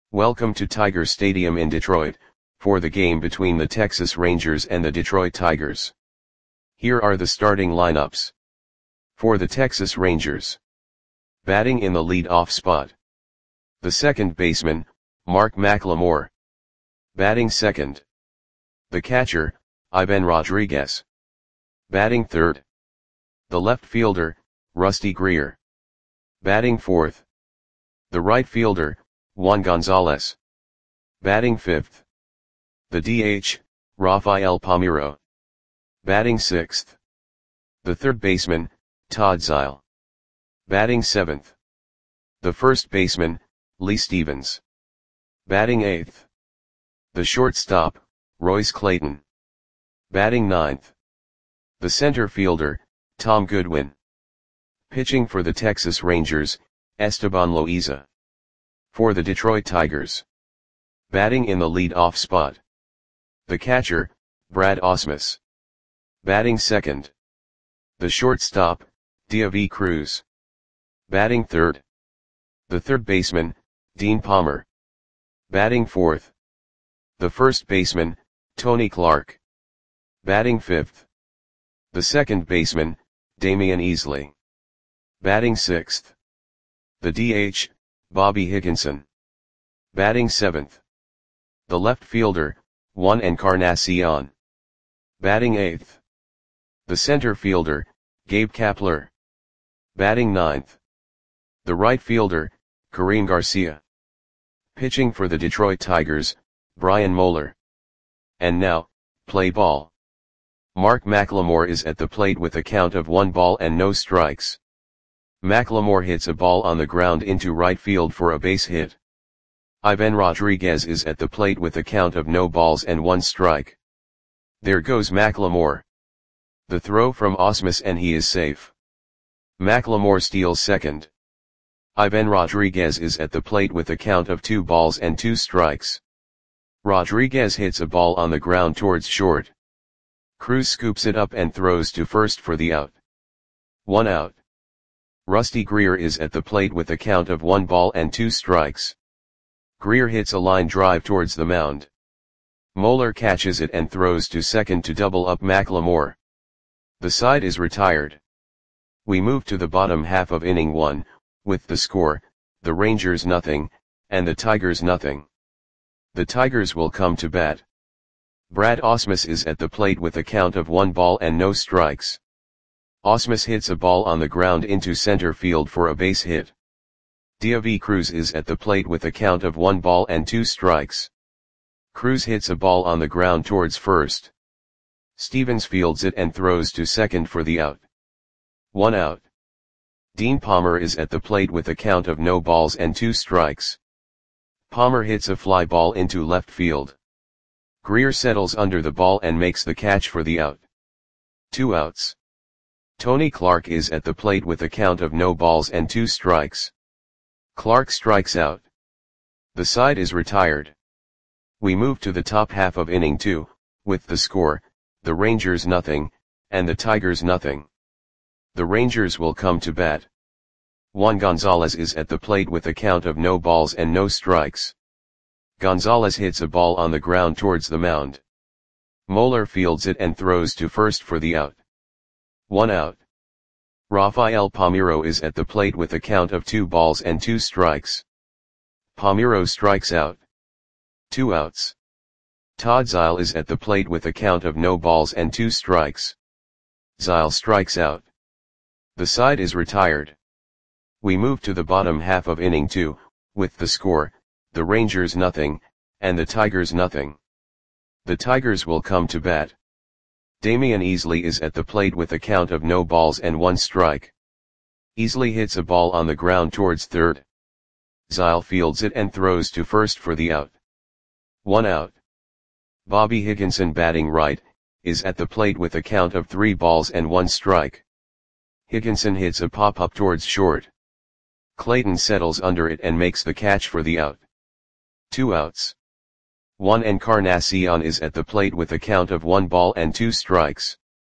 Welcome to Tiger Stadium in Detroit, for the game between the Texas Rangers and the Detroit Tigers. Here are the starting lineups. For the Texas Rangers. Batting in the lead-off spot. The second baseman, Mark McLemore. Batting second. The catcher, Ivan Rodriguez. Batting third. The left fielder, Rusty Greer. Batting fourth. The right fielder, Juan Gonzalez. Batting fifth. The DH, Rafael Palmeiro. Batting sixth. The third baseman, Todd Zeile. Batting seventh. The first baseman, Lee Stevens. Batting eighth. The shortstop, Royce Clayton. Batting ninth. The center fielder, Tom Goodwin. Pitching for the Texas Rangers, Esteban Loaiza. For the Detroit Tigers. Batting in the lead-off spot. The catcher, Brad Ausmus. Batting second. The shortstop, Deivi Cruz. Batting third. The third baseman, Dean Palmer. Batting fourth. The first baseman, Tony Clark. Batting fifth. The second baseman, Damian Easley. Batting sixth. The DH, Bobby Higginson. Batting seventh. The left fielder, Juan Encarnacion. Batting eighth. The center fielder, Gabe Kapler. Batting ninth. The right fielder, Kareem Garcia. Pitching for the Detroit Tigers, Brian Moeller. And now, play ball. Mark McLemore is at the plate with a count of 1 ball and no strikes. McLemore hits a ball on the ground into right field for a base hit. Ivan Rodriguez is at the plate with a count of no balls and 1 strike. There goes McLemore. The throw from Ausmus and he is safe. McLemore steals second. Ivan Rodriguez is at the plate with a count of 2 balls and 2 strikes. Rodriguez hits a ball on the ground towards short. Cruz scoops it up and throws to first for the out. 1 out. Rusty Greer is at the plate with a count of 1 ball and 2 strikes. Greer hits a line drive towards the mound. Moeller catches it and throws to second to double up McLemore. The side is retired. We move to the bottom half of inning 1, with the score, the Rangers nothing, and the Tigers nothing. The Tigers will come to bat. Brad Ausmus is at the plate with a count of 1 ball and no strikes. Ausmus hits a ball on the ground into center field for a base hit. Deivi Cruz is at the plate with a count of 1 ball and 2 strikes. Cruz hits a ball on the ground towards first. Stevens fields it and throws to second for the out. 1 out. Dean Palmer is at the plate with a count of no balls and 2 strikes. Palmer hits a fly ball into left field. Greer settles under the ball and makes the catch for the out. 2 outs. Tony Clark is at the plate with a count of no balls and 2 strikes. Clark strikes out. The side is retired. We move to the top half of inning 2, with the score, the Rangers nothing, and the Tigers nothing. The Rangers will come to bat. Juan Gonzalez is at the plate with a count of no balls and no strikes. Gonzalez hits a ball on the ground towards the mound. Moeller fields it and throws to first for the out. 1 out. Rafael Palmeiro is at the plate with a count of 2 balls and 2 strikes. Palmeiro strikes out. 2 outs. Todd Zeile is at the plate with a count of no balls and 2 strikes. Zeile strikes out. The side is retired. We move to the bottom half of inning 2, with the score, the Rangers nothing, and the Tigers nothing. The Tigers will come to bat. Damian Easley is at the plate with a count of no balls and 1 strike. Easley hits a ball on the ground towards third. Zeile fields it and throws to first for the out. 1 out. Bobby Higginson batting right, is at the plate with a count of 3 balls and 1 strike. Higginson hits a pop-up towards short. Clayton settles under it and makes the catch for the out. 2 outs. Juan Encarnacion is at the plate with a count of 1 ball and 2 strikes.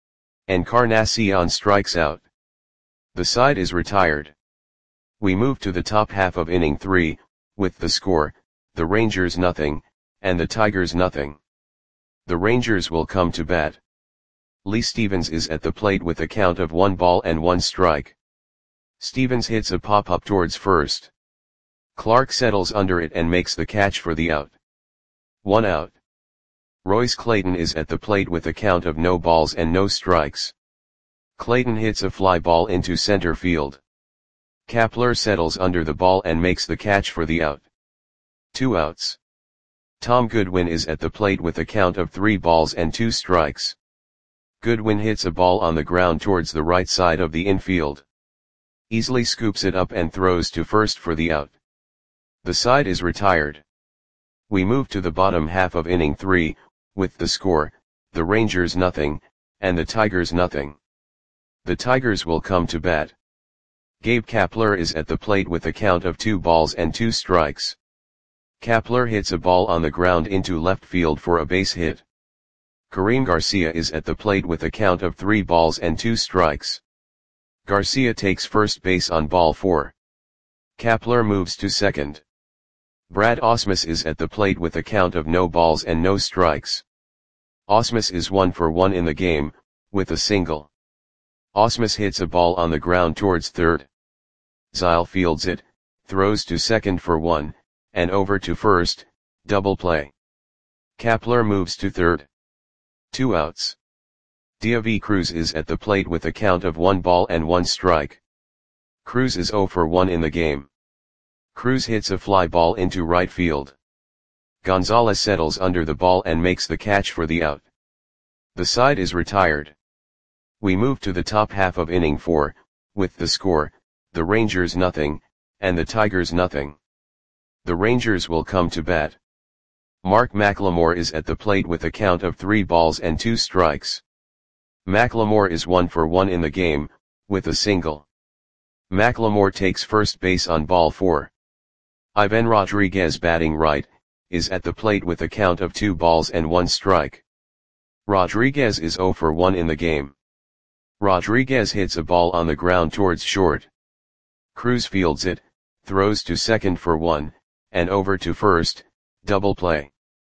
Encarnacion strikes out. The side is retired. We move to the top half of inning 3, with the score, the Rangers nothing, and the Tigers nothing. The Rangers will come to bat. Lee Stevens is at the plate with a count of 1 ball and 1 strike. Stevens hits a pop-up towards first. Clark settles under it and makes the catch for the out. 1 out. Royce Clayton is at the plate with a count of no balls and no strikes. Clayton hits a fly ball into center field. Kapler settles under the ball and makes the catch for the out. 2 outs. Tom Goodwin is at the plate with a count of 3 balls and 2 strikes. Goodwin hits a ball on the ground towards the right side of the infield. Easily scoops it up and throws to first for the out. The side is retired. We move to the bottom half of inning 3, with the score, the Rangers nothing, and the Tigers nothing. The Tigers will come to bat. Gabe Kapler is at the plate with a count of 2 balls and 2 strikes. Kapler hits a ball on the ground into left field for a base hit. Kareem Garcia is at the plate with a count of 3 balls and 2 strikes. Garcia takes first base on ball 4. Kapler moves to second. Brad Ausmus is at the plate with a count of no balls and no strikes. Ausmus is 1 for 1 in the game, with a single. Ausmus hits a ball on the ground towards third. Zile fields it, throws to second for 1, and over to first, double play. Kapler moves to third. 2 outs. Deivi Cruz is at the plate with a count of 1 ball and 1 strike. Cruz is 0 for 1 in the game. Cruz hits a fly ball into right field. Gonzalez settles under the ball and makes the catch for the out. The side is retired. We move to the top half of inning 4, with the score, the Rangers nothing, and the Tigers nothing. The Rangers will come to bat. Mark McLemore is at the plate with a count of 3 balls and 2 strikes. McLemore is 1 for 1 in the game, with a single. McLemore takes first base on ball 4. Ivan Rodriguez, batting right, is at the plate with a count of 2 balls and 1 strike. Rodriguez is 0 for 1 in the game. Rodriguez hits a ball on the ground towards short. Cruz fields it, throws to second for 1, and over to first, double play.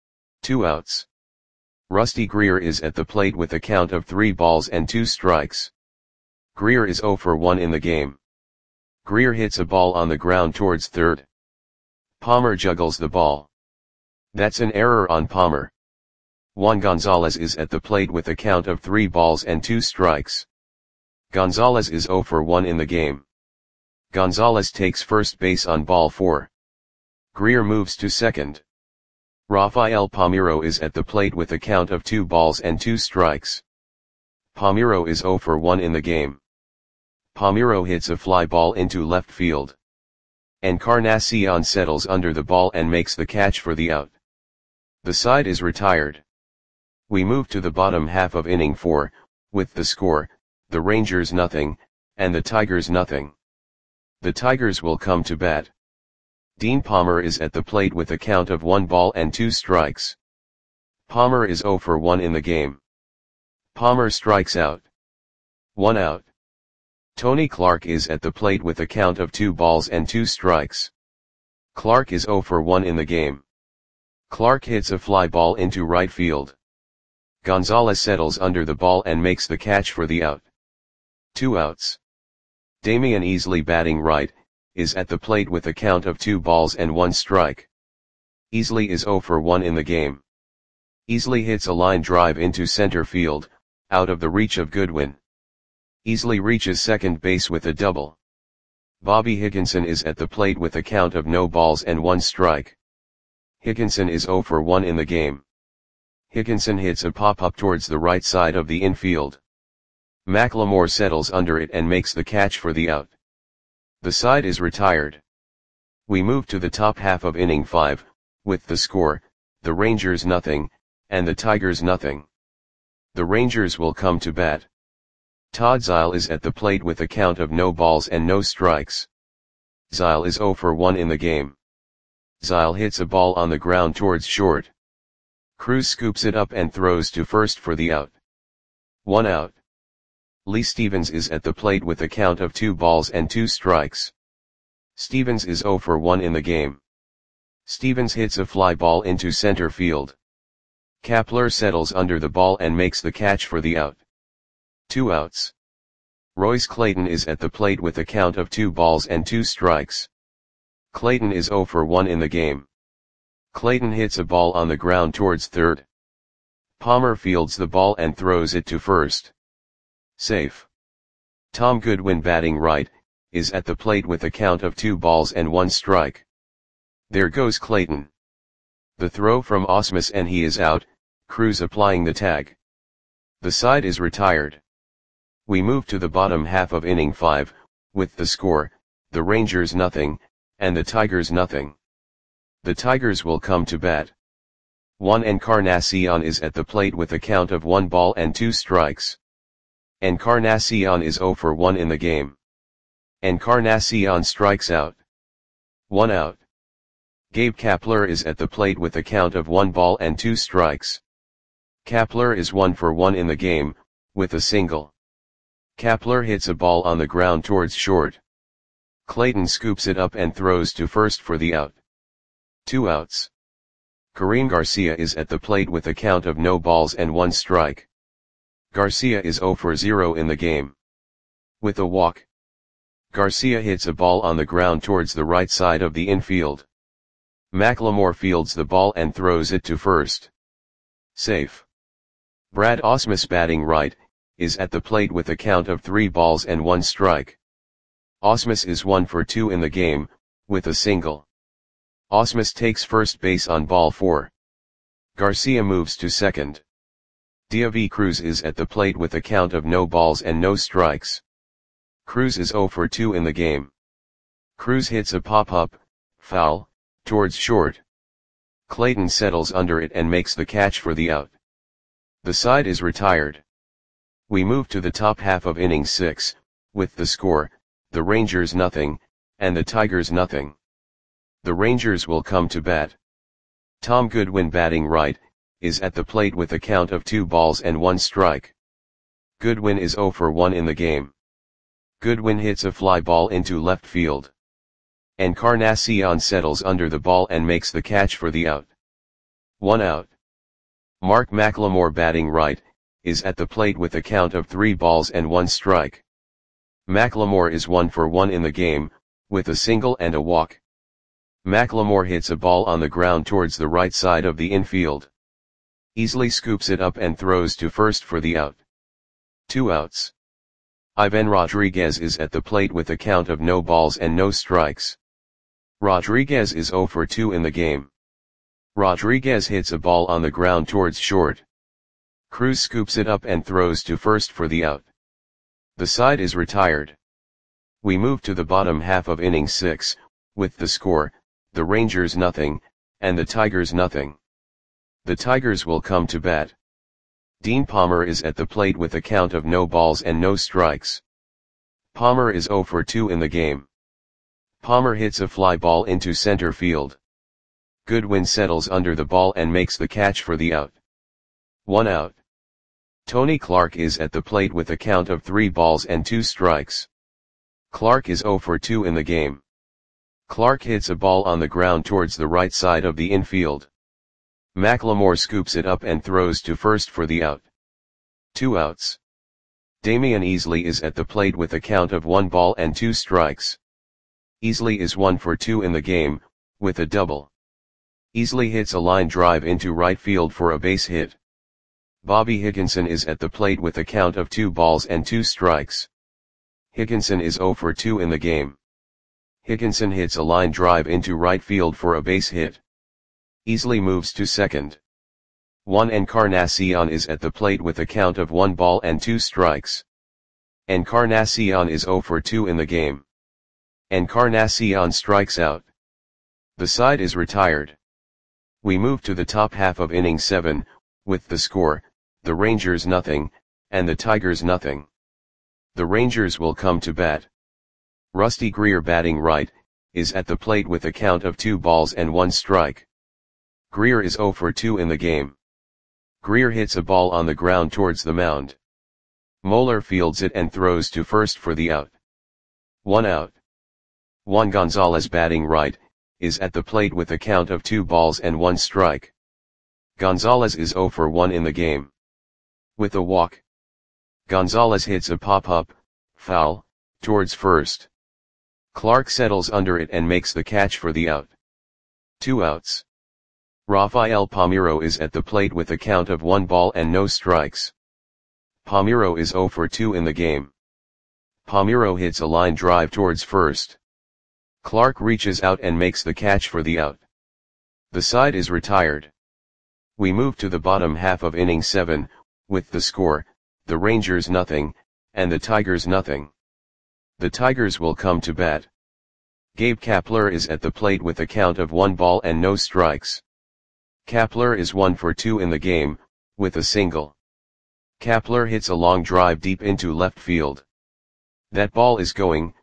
2 outs. Rusty Greer is at the plate with a count of 3 balls and 2 strikes. Greer is 0 for 1 in the game. Greer hits a ball on the ground towards third. Palmer juggles the ball. That's an error on Palmer. Juan Gonzalez is at the plate with a count of 3 balls and 2 strikes. Gonzalez is 0 for 1 in the game. Gonzalez takes first base on ball 4. Greer moves to second. Rafael Palmeiro is at the plate with a count of 2 balls and 2 strikes. Palmeiro is 0 for 1 in the game. Palmeiro hits a fly ball into left field. Encarnacion settles under the ball and makes the catch for the out. The side is retired. We move to the bottom half of inning 4, with the score, the Rangers nothing, and the Tigers nothing. The Tigers will come to bat. Dean Palmer is at the plate with a count of 1 ball and 2 strikes. Palmer is 0 for 1 in the game. Palmer strikes out. 1 out. Tony Clark is at the plate with a count of 2 balls and 2 strikes. Clark is 0 for 1 in the game. Clark hits a fly ball into right field. Gonzalez settles under the ball and makes the catch for the out. 2 outs. Damian Easley, batting right, is at the plate with a count of 2 balls and 1 strike. Easley is 0 for 1 in the game. Easley hits a line drive into center field, out of the reach of Goodwin. Easley reaches second base with a double. Bobby Higginson is at the plate with a count of no balls and 1 strike. Higginson is 0 for 1 in the game. Higginson hits a pop-up towards the right side of the infield. McLemore settles under it and makes the catch for the out. The side is retired. We move to the top half of inning 5, with the score, the Rangers nothing, and the Tigers nothing. The Rangers will come to bat. Todd Zile is at the plate with a count of no balls and no strikes. Zile is 0 for 1 in the game. Zile hits a ball on the ground towards short. Cruz scoops it up and throws to first for the out. 1 out. Lee Stevens is at the plate with a count of 2 balls and 2 strikes. Stevens is 0 for 1 in the game. Stevens hits a fly ball into center field. Kapler settles under the ball and makes the catch for the out. 2 outs. Royce Clayton is at the plate with a count of 2 balls and 2 strikes. Clayton is 0 for 1 in the game. Clayton hits a ball on the ground towards third. Palmer fields the ball and throws it to first. Safe. Tom Goodwin, batting right, is at the plate with a count of 2 balls and 1 strike. There goes Clayton. The throw from Ausmus and he is out, Cruz applying the tag. The side is retired. We move to the bottom half of inning 5, with the score, the Rangers nothing, and the Tigers nothing. The Tigers will come to bat. Juan Encarnacion is at the plate with a count of 1 ball and 2 strikes. Encarnacion is 0 for 1 in the game. Encarnacion strikes out. 1 out. Gabe Kapler is at the plate with a count of 1 ball and 2 strikes. Kapler is 1 for 1 in the game, with a single. Kapler hits a ball on the ground towards short. Clayton scoops it up and throws to first for the out. 2 outs. Karim Garcia is at the plate with a count of no balls and 1 strike. Garcia is 0 for 0 in the game. With a walk. Garcia hits a ball on the ground towards the right side of the infield. McLemore fields the ball and throws it to first. Safe. Brad Ausmus, batting right, is at the plate with a count of 3 balls and 1 strike. Ausmus is 1 for 2 in the game, with a single. Ausmus takes first base on ball 4. Garcia moves to second. David Cruz is at the plate with a count of no balls and no strikes. Cruz is 0 for 2 in the game. Cruz hits a pop-up, foul, towards short. Clayton settles under it and makes the catch for the out. The side is retired. We move to the top half of inning 6, with the score, the Rangers nothing, and the Tigers nothing. The Rangers will come to bat. Tom Goodwin, batting right, is at the plate with a count of 2 balls and 1 strike. Goodwin is 0 for 1 in the game. Goodwin hits a fly ball into left field. Encarnacion settles under the ball and makes the catch for the out. 1 out. Mark McLemore, batting right, is at the plate with a count of 3 balls and 1 strike. McLemore is 1 for 1 in the game, with a single and a walk. McLemore hits a ball on the ground towards the right side of the infield. Easily scoops it up and throws to first for the out. 2 outs. Ivan Rodriguez is at the plate with a count of no balls and no strikes. Rodriguez is 0 for 2 in the game. Rodriguez hits a ball on the ground towards short. Cruz scoops it up and throws to first for the out. The side is retired. We move to the bottom half of inning 6, with the score, the Rangers nothing, and the Tigers nothing. The Tigers will come to bat. Dean Palmer is at the plate with a count of no balls and no strikes. Palmer is 0 for 2 in the game. Palmer hits a fly ball into center field. Goodwin settles under the ball and makes the catch for the out. 1 out. Tony Clark is at the plate with a count of 3 balls and 2 strikes. Clark is 0 for 2 in the game. Clark hits a ball on the ground towards the right side of the infield. McLemore scoops it up and throws to first for the out. 2 outs. Damian Easley is at the plate with a count of 1 ball and 2 strikes. Easley is 1 for 2 in the game, with a double. Easley hits a line drive into right field for a base hit. Bobby Higginson is at the plate with a count of 2 balls and 2 strikes. Higginson is 0 for 2 in the game. Higginson hits a line drive into right field for a base hit. Easley moves to second. Juan Encarnacion is at the plate with a count of 1 ball and 2 strikes. Encarnacion is 0 for 2 in the game. Encarnacion strikes out. The side is retired. We move to the top half of inning 7, with the score, the Rangers nothing, and the Tigers nothing. The Rangers will come to bat. Rusty Greer, batting right, is at the plate with a count of 2 balls and 1 strike. Greer is 0 for 2 in the game. Greer hits a ball on the ground towards the mound. Moeller fields it and throws to first for the out. 1 out. Juan Gonzalez, batting right, is at the plate with a count of 2 balls and 1 strike. Gonzalez is 0 for 1 in the game. With a walk, Gonzalez hits a pop-up, foul, towards first. Clark settles under it and makes the catch for the out. 2 outs. Rafael Palmeiro is at the plate with a count of 1 ball and no strikes. Palmeiro is 0 for 2 in the game. Palmeiro hits a line drive towards first. Clark reaches out and makes the catch for the out. The side is retired. We move to the bottom half of inning 7, with the score, the Rangers nothing, and the Tigers nothing. The Tigers will come to bat. Gabe Kapler is at the plate with a count of 1 ball and no strikes. Kapler is 1 for 2 in the game, with a single. Kapler hits a long drive deep into left field. That ball is gone.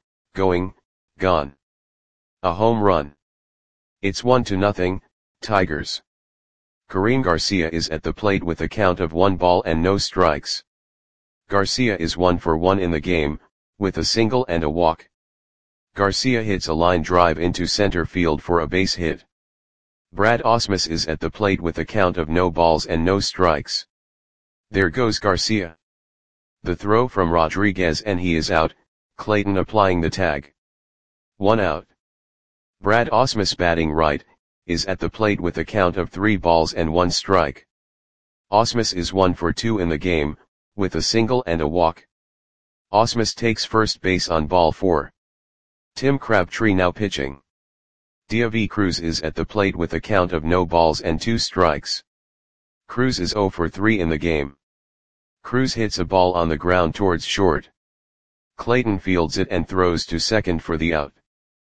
A home run. It's 1-0, Tigers. Karim Garcia is at the plate with a count of 1 ball and no strikes. Garcia is 1 for 1 in the game, with a single and a walk. Garcia hits a line drive into center field for a base hit. Brad Ausmus is at the plate with a count of no balls and no strikes. There goes Garcia. The throw from Rodriguez and he is out, Clayton applying the tag. 1 out. Brad Ausmus batting right, is at the plate with a count of 3 balls and 1 strike. Ausmus is 1 for 2 in the game, with a single and a walk. Ausmus takes first base on ball 4. Tim Crabtree now pitching. Diavi Cruz is at the plate with a count of no balls and 2 strikes. Cruz is 0 for 3 in the game. Cruz hits a ball on the ground towards short. Clayton fields it and throws to second for the out.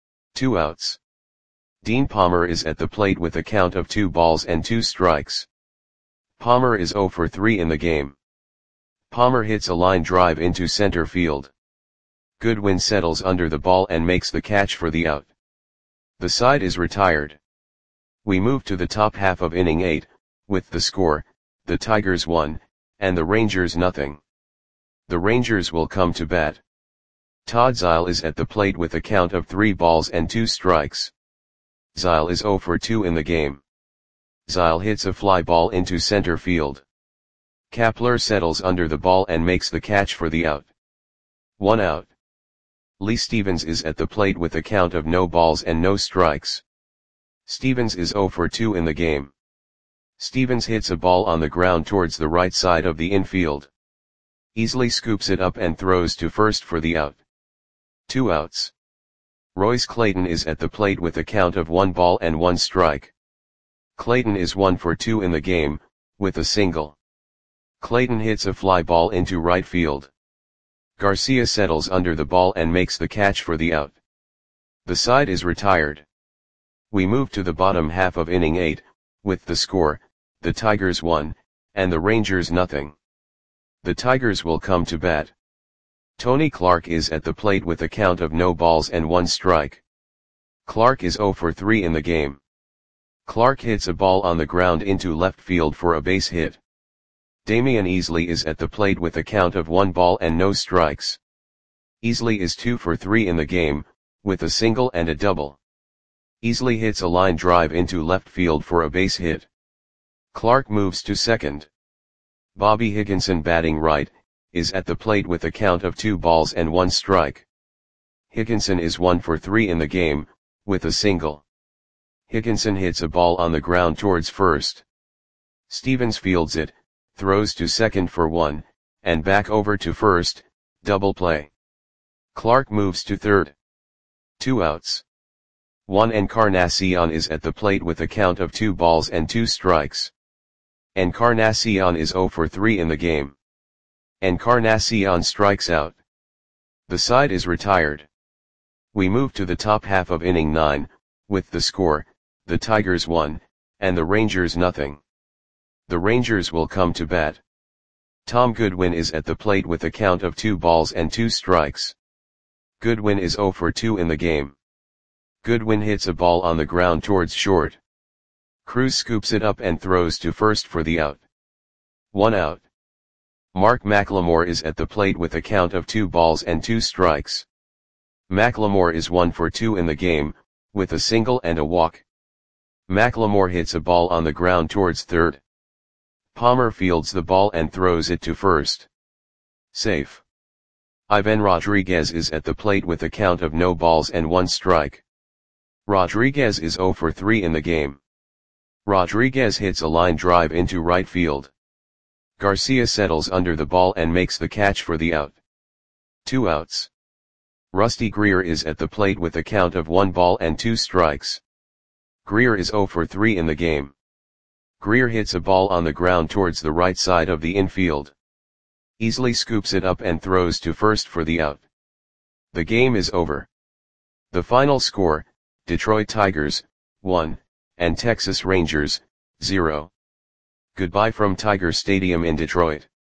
2 outs. Dean Palmer is at the plate with a count of 2 balls and 2 strikes. Palmer is 0 for 3 in the game. Palmer hits a line drive into center field. Goodwin settles under the ball and makes the catch for the out. The side is retired. We move to the top half of inning 8, with the score, the Tigers 1, and the Rangers nothing. The Rangers will come to bat. Todd Zeile is at the plate with a count of 3 balls and 2 strikes. Zeile is 0 for 2 in the game. Zeile hits a fly ball into center field. Kapler settles under the ball and makes the catch for the out. 1 out. Lee Stevens is at the plate with a count of no balls and no strikes. Stevens is 0 for 2 in the game. Stevens hits a ball on the ground towards the right side of the infield. Easily scoops it up and throws to first for the out. 2 outs. Royce Clayton is at the plate with a count of 1 ball and 1 strike. Clayton is 1 for 2 in the game, with a single. Clayton hits a fly ball into right field. Garcia settles under the ball and makes the catch for the out. The side is retired. We move to the bottom half of inning 8, with the score, the Tigers 1, and the Rangers nothing. The Tigers will come to bat. Tony Clark is at the plate with a count of no balls and 1 strike. Clark is 0 for 3 in the game. Clark hits a ball on the ground into left field for a base hit. Damian Easley is at the plate with a count of 1 ball and no strikes. Easley is 2 for 3 in the game, with a single and a double. Easley hits a line drive into left field for a base hit. Clark moves to second. Bobby Higginson batting right, is at the plate with a count of 2 balls and 1 strike. Higginson is 1 for 3 in the game, with a single. Higginson hits a ball on the ground towards first. Stevens fields it, throws to second for 1, and back over to first, double play. Clark moves to third. 2 outs. Juan Encarnacion is at the plate with a count of 2 balls and 2 strikes. Encarnacion is 0 for 3 in the game. Encarnacion strikes out. The side is retired. We move to the top half of inning 9, with the score, the Tigers 1, and the Rangers nothing. The Rangers will come to bat. Tom Goodwin is at the plate with a count of 2 balls and 2 strikes. Goodwin is 0 for 2 in the game. Goodwin hits a ball on the ground towards short. Cruz scoops it up and throws to first for the out. 1 out. Mark McLemore is at the plate with a count of 2 balls and 2 strikes. McLemore is 1 for 2 in the game, with a single and a walk. McLemore hits a ball on the ground towards third. Palmer fields the ball and throws it to first. Safe. Ivan Rodriguez is at the plate with a count of no balls and 1 strike. Rodriguez is 0 for 3 in the game. Rodriguez hits a line drive into right field. Garcia settles under the ball and makes the catch for the out. 2 outs. Rusty Greer is at the plate with a count of 1 ball and 2 strikes. Greer is 0 for 3 in the game. Greer hits a ball on the ground towards the right side of the infield. Easily scoops it up and throws to first for the out. The game is over. The final score, Detroit Tigers, 1, and Texas Rangers, 0. Goodbye from Tiger Stadium in Detroit.